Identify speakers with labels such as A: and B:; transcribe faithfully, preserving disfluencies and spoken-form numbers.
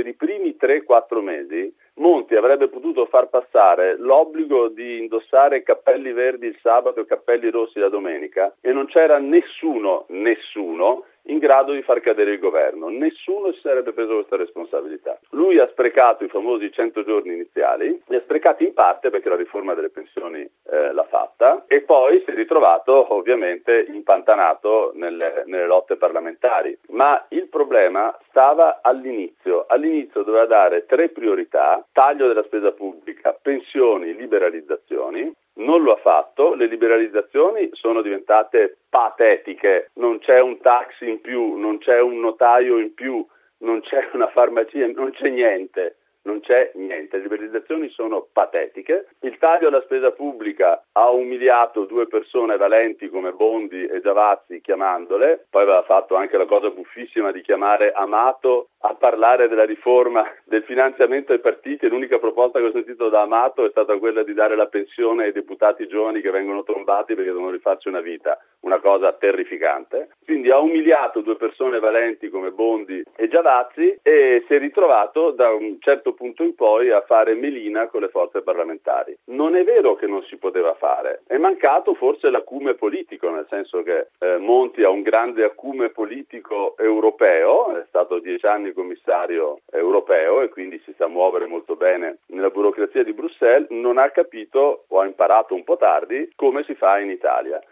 A: per i primi tre quattro mesi Monti avrebbe potuto far passare l'obbligo di indossare cappelli verdi il sabato e cappelli rossi la domenica e non c'era nessuno, nessuno in grado di far cadere il governo. Nessuno si sarebbe preso questa responsabilità. Lui ha sprecato i famosi cento giorni iniziali, li ha sprecati in parte perché la riforma delle pensioni eh, l'ha fatta e poi si è ritrovato ovviamente impantanato nelle, nelle lotte parlamentari. Ma il problema stava all'inizio. All'inizio doveva dare tre priorità: taglio della spesa pubblica, pensioni, liberalizzazioni. Non lo ha fatto, le liberalizzazioni sono diventate patetiche, non c'è un taxi in più, non c'è un notaio in più, non c'è una farmacia, non c'è niente. Non c'è niente, le liberalizzazioni sono patetiche. Il taglio alla spesa pubblica ha umiliato due persone valenti come Bondi e Giavazzi chiamandole, poi aveva fatto anche la cosa buffissima di chiamare Amato a parlare della riforma del finanziamento ai partiti e l'unica proposta che ho sentito da Amato è stata quella di dare la pensione ai deputati giovani che vengono trombati perché devono rifarci una vita, una cosa terrificante. Quindi ha umiliato due persone valenti come Bondi e Giavazzi e si è ritrovato da un certo punto in poi a fare melina con le forze parlamentari. Non è vero che non si poteva fare, è mancato forse l'acume politico, nel senso che eh, Monti ha un grande acume politico europeo, è stato dieci anni commissario europeo e quindi si sa muovere molto bene nella burocrazia di Bruxelles, non ha capito o ha imparato un po' tardi come si fa in Italia.